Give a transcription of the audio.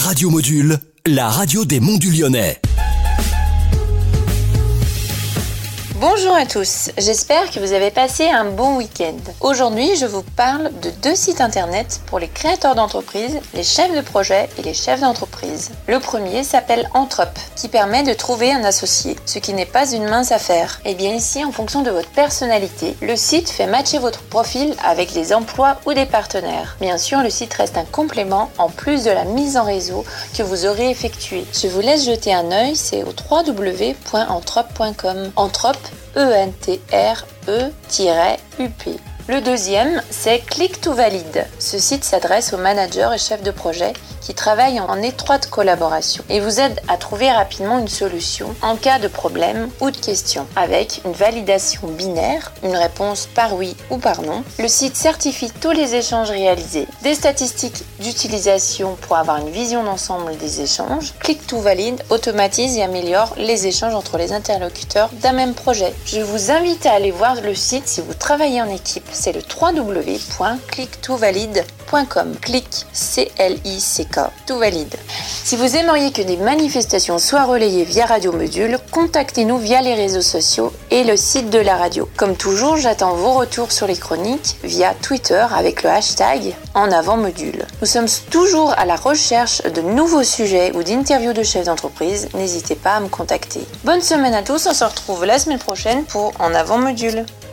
Radio Module, la radio des Monts du Lyonnais. Bonjour à tous, j'espère que vous avez passé un bon week-end. Aujourd'hui, je vous parle de 2 sites internet pour les créateurs d'entreprise, les chefs de projet et les chefs d'entreprise. Le premier s'appelle Entrep, qui permet de trouver un associé, ce qui n'est pas une mince affaire. Et bien ici, en fonction de votre personnalité, le site fait matcher votre profil avec les emplois ou des partenaires. Bien sûr, le site reste un complément en plus de la mise en réseau que vous aurez effectuée. Je vous laisse jeter un œil, c'est au www.entrep.com. Entrep, E-N-T-R-E-U-P. Le deuxième, c'est Click2Valide. Ce site s'adresse aux managers et chefs de projet qui travaillent en étroite collaboration et vous aide à trouver rapidement une solution en cas de problème ou de question. Avec une validation binaire, une réponse par oui ou par non, le site certifie tous les échanges réalisés, des statistiques d'utilisation pour avoir une vision d'ensemble des échanges. Click2Valide automatise et améliore les échanges entre les interlocuteurs d'un même projet. Je vous invite à aller voir le site si vous travaillez en équipe. C'est le www.click2valide.com. Click, C-L-I-C-K, tout valide. Si vous aimeriez que des manifestations soient relayées via Radio Module, contactez-nous via les réseaux sociaux et le site de la radio. Comme toujours, j'attends vos retours sur les chroniques via Twitter avec le hashtag #EnAvantModule. Nous sommes toujours à la recherche de nouveaux sujets ou d'interviews de chefs d'entreprise. N'hésitez pas à me contacter. Bonne semaine à tous, on se retrouve la semaine prochaine pour En Avant Module.